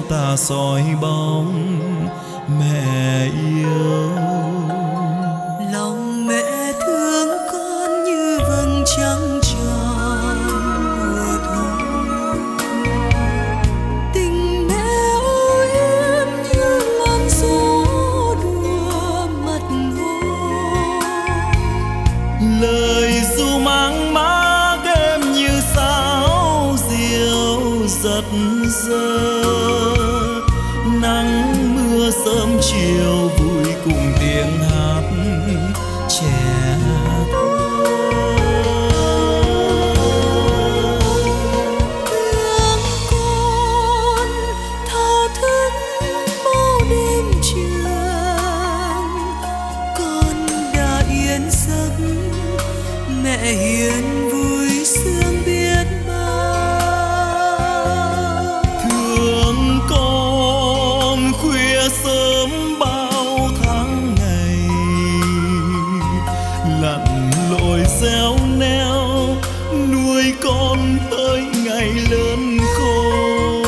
ta soi bóng mẹ yêu. Lòng mẹ thương con như vầng trăng tròn mùa thu, tình mẹ âu yếm như làn gió đùa mặt hồ. Lời ru mang mát em như sáo diều giật giơ, nắng mưa sớm chiều vui cùng tiếng hát trẻ thơ. Thương con thao thức bao đêm trường, con đã yên giấc mẹ hiền vui sướng biết bao. Thương con khuya sớm bao tháng ngày, lặn lội réo neo nuôi con tới ngày lớn khôn.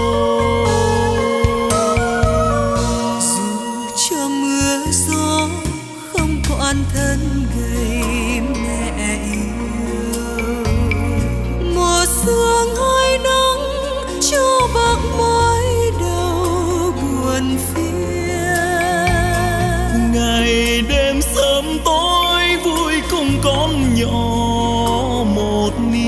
Dù cho mưa gió không quản thân gầy mẹ yêu, mùa sương hay nắng cho bạc mái đầu buồn phiền. Ngày đêm sớm tối vui cùng con nhỏ một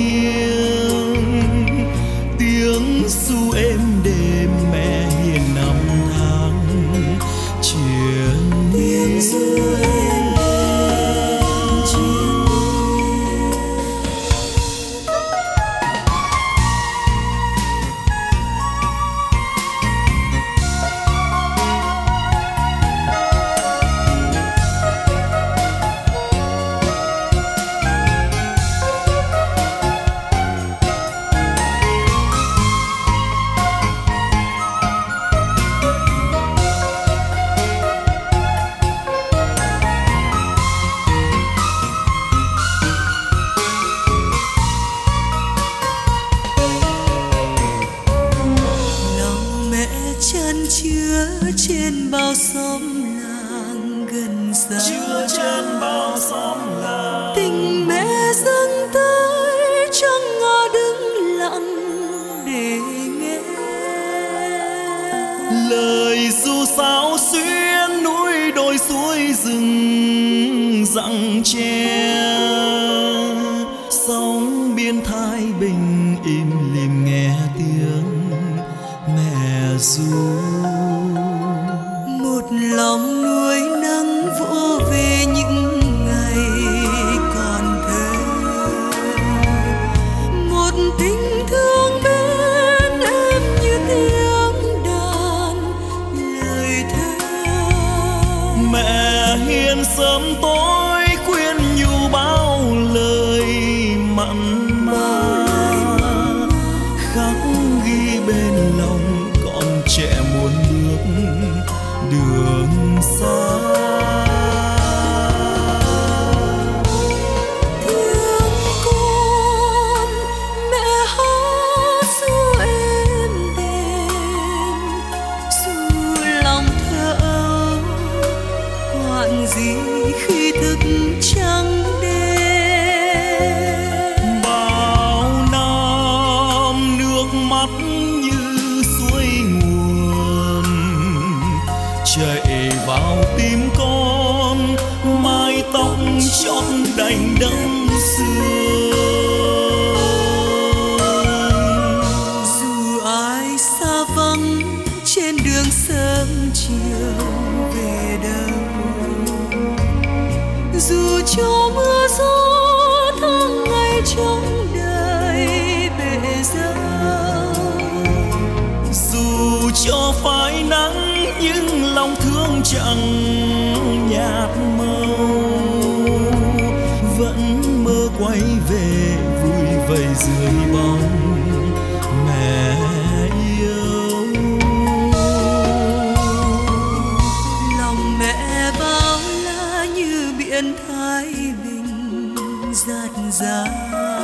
niềm, tiếng ru êm đêm mẹ hiền năm tháng triền Tiếng ru êm đêm triền miên. Chân chứa trên bao xóm làng gần xa, chứa trên bao xóm làng. tình mẹ dâng tới chẳng ngờ đứng lặng để nghe. Lời ru sáo xuyên núi đồi suối rừng rặng tre, sóng biên thái bình im lìm nghe tiếng mẹ ru. Một lòng nuôi nắng vỗ về những ngày còn thơ, một tình thương bên em như tiếng đàn lời thơ. Mẹ hiền sớm tối khuyên nhủ bao lời mặn mà, khắc ghi bên lòng con trẻ muốn bước đường xa. Thương con mẹ hát ru êm đềm, dù lòng thơ ấu quản gì khi thức trắng đêm. Bao năm nước mắt như suối nguồn chảy vào tim con, mái tóc chót đành đẫm sương. Dù ai xa vắng trên đường sớm chiều về đâu, dù cho mưa gió tháng ngày trong đời bể dâu, dù cho phai nắng nhưng lòng thương chẳng nhạt màu, vẫn mơ quay về vui vầy dưới bóng mẹ yêu. lòng mẹ bao la như biển Thái Bình dạt dào.